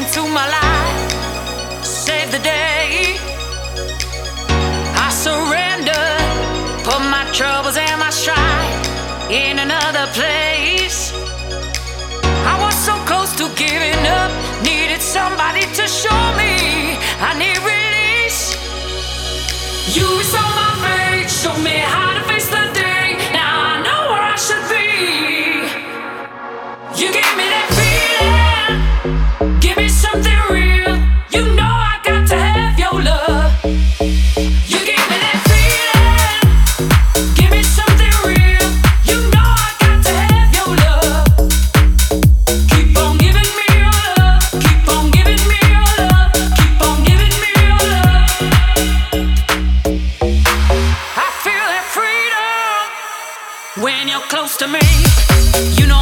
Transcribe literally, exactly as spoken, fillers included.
into my life, save the day. I surrender, put my troubles and my strife in another place. I was so close to giving up, needed somebody to show me I need release. You saw my face, show me how to face the day. Now I know where I should be. You gave me that feeling, give me something real. You know I got to have your love. You gave me that feeling, give me something real. You know I got to have your love. Keep on giving me your love, keep on giving me your love, keep on giving me your love. I feel that freedom when you're close to me. You know